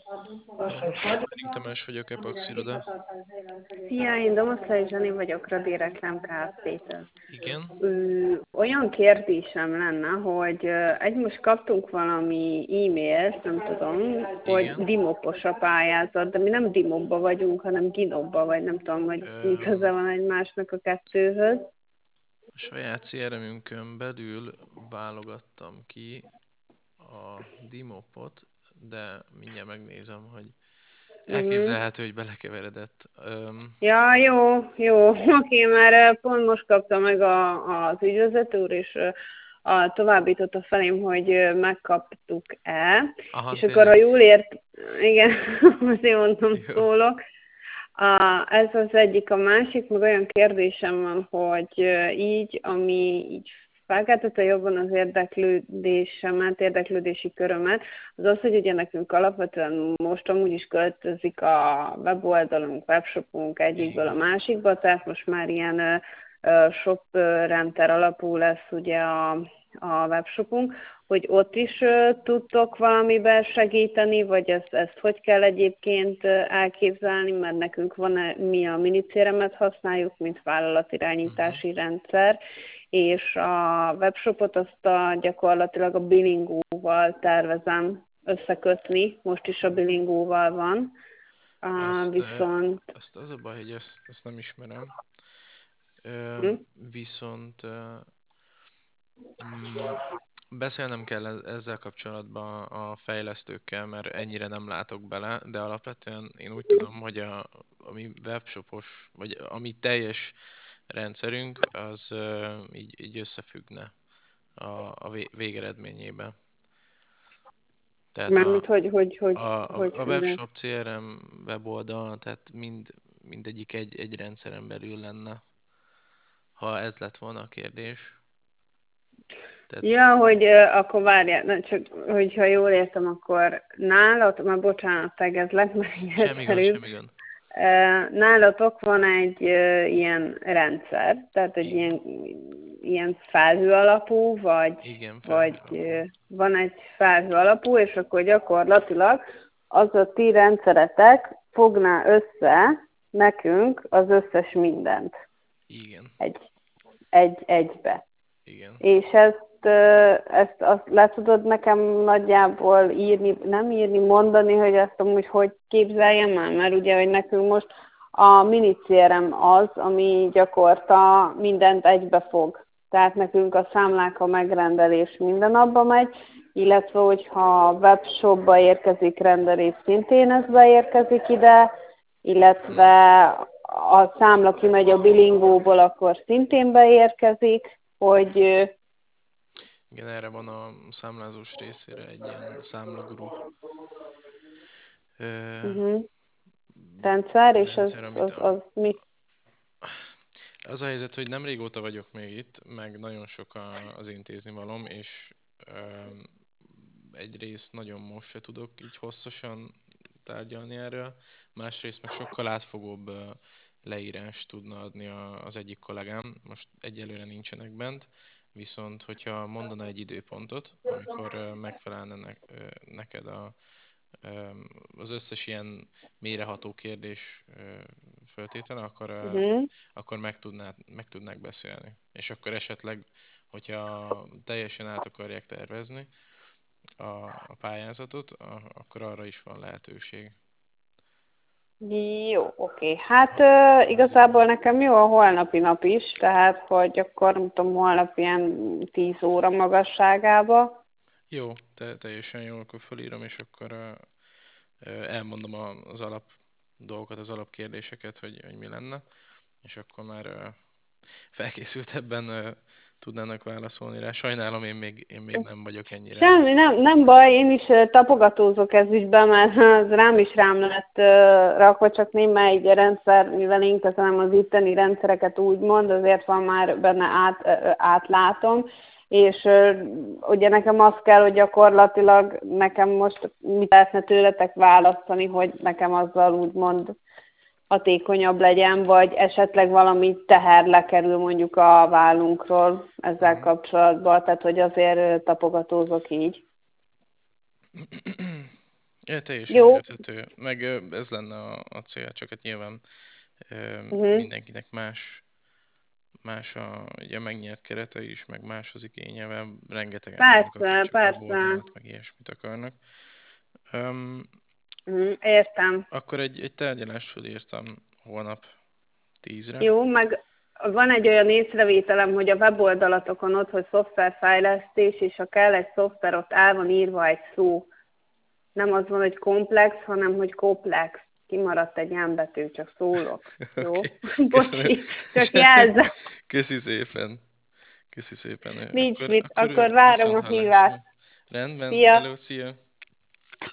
Henning Tamás vagyok, Epax Iroda. Szia, én Domoszlai Zsani vagyok, Radi Reklám Kft-től. Igen, Olyan kérdésem lenne, hogy most kaptunk valami e-mailt, nem tudom, hogy igen. Dimopos a pályázat, de mi nem Dimopba vagyunk, hanem Ginopba, vagy nem tudom, hogy mi köze van egymásnak a kettőhöz. A saját CRM-ünkön belül válogattam ki a Dimopot, de mindjárt megnézem, hogy Uh-huh. elképzelhető, hogy belekeveredett. Ja, jó, oké, már pont most kapta meg az ügyvezető úr, és továbbította felém, hogy megkaptuk-e, Aha, és akkor, ha tényleg. jól igen, azért mondtam, Jó. szólok. Ez az egyik, a másik, meg olyan kérdésem van, hogy így, ami így felkeltette jobban az érdeklődési körömet, az az, hogy ugye nekünk alapvetően most amúgy is költözik a weboldalunk, webshopunk egyikből a Igen. másikba, tehát most már ilyen shop renter alapú lesz ugye a webshopunk, hogy ott is tudtok valamiben segíteni, vagy ezt hogy kell egyébként elképzelni, mert nekünk mi a minicéremet használjuk, mint Uh-huh. vállalatirányítási rendszer, és a webshopot gyakorlatilag a Bilingóval tervezem összekötni, most is a Bilingóval van, Azt, viszont azt az a baj, hogy ezt nem ismerem. hm? Viszont mm, beszélnem kell ezzel kapcsolatban a fejlesztőkkel, mert ennyire nem látok bele, de alapvetően én úgy tudom, hogy a mi webshopos, vagy a mi teljes rendszerünk, az így összefüggne a végeredményébe. Tehát Mármint, hogy a webshop CRM weboldal, tehát mindegyik egy rendszeren belül lenne, ha ez lett volna a kérdés. Tehát ja, hogy akkor várjál, csak hogyha jól értem, akkor nálad, már bocsánat, tegezlek, mert így semmi gond, egyszerűbb, semmi gond. nálatok van egy ilyen rendszer, tehát egy Igen, ilyen felhő alapú, igen, vagy felhőlapú. van egy felhő alapú, és akkor gyakorlatilag az a ti rendszeretek fogná össze nekünk az összes mindent Igen, egybe. igen. És ezt azt le tudod nekem nagyjából írni, nem írni, mondani, hogy ezt amúgy hogy képzeljem el, mert ugye, hogy nekünk most a mini CRM az, ami gyakorta mindent egybefog. Tehát nekünk a számlák, a megrendelés minden abba megy, illetve hogyha webshopba érkezik rendelés, szintén ez beérkezik ide, Mhm. illetve a számla kimegy a bilingóból, akkor szintén beérkezik, hogy Igen, erre van a számlázós részére egy ilyen számlaguru ö, uh-huh. Rendszer, és az, rendszer, amit az, az mi? az a helyzet, hogy nem régóta vagyok még itt, meg nagyon sok az intézni valom, és egyrészt nagyon most se tudok így hosszasan tárgyalni erről, másrészt meg sokkal átfogóbb leírást tudna adni az egyik kollégám, most egyelőre nincsenek bent, viszont hogyha mondana egy időpontot, amikor megfelelne neked az összes ilyen mélyreható kérdés föltétele, Uh-huh. akkor meg tudnák beszélni. És akkor esetleg, hogyha teljesen át akarják tervezni a pályázatot, akkor arra is van lehetőség. Jó, oké. Hát igazából nekem jó a holnapi nap is, tehát hogy akkor nem tudom, holnap ilyen 10 óra magasságába. Jó, teljesen jó, akkor fölírom, és akkor elmondom az alap dolgokat, az alapkérdéseket, hogy mi lenne, és akkor már felkészültebben tudnának válaszolni rá. Sajnálom, én még nem vagyok ennyire. Semmi, nem baj, én is tapogatózok ez ügyben, mert az rám lett rakva, csak némelyik rendszer, mivel én kezelem az itteni rendszereket úgymond, azért van már benne átlátom, és ugye nekem az kell, hogy gyakorlatilag nekem most mit lehetne tőletek választani, hogy nekem azzal úgymond hatékonyabb legyen, vagy esetleg valami teher lekerül mondjuk a vállunkról ezzel Mhm. kapcsolatban, tehát hogy azért tapogatózok így. Teljesen Jó. érthető. Meg ez lenne a cél, csak hát nyilván Uh-huh. mindenkinek más ugye megnyert kerete is, meg más az igénye, mert rengetegen vannak, akik Persze, csak persze. weboldalt, meg ilyesmit akarnak. Um, Értem. Akkor egy tárgyalást fölírtam holnap 10-re. Jó, meg van egy olyan észrevételem, hogy a weboldalatokon ott, hogy szoftverfejlesztés, és ha kell egy szoftver, ott el van írva egy szó. Nem az van, hogy komplex, hanem hogy komplex. Kimaradt egy M betű, csak szólok. Jó? Oké. Bocsi, csak jelzem. Köszi szépen. Köszi szépen. Nincs mit, Akkor akkor várom a viszont hallásra. hívást. Rendben, Szia! hello, szia!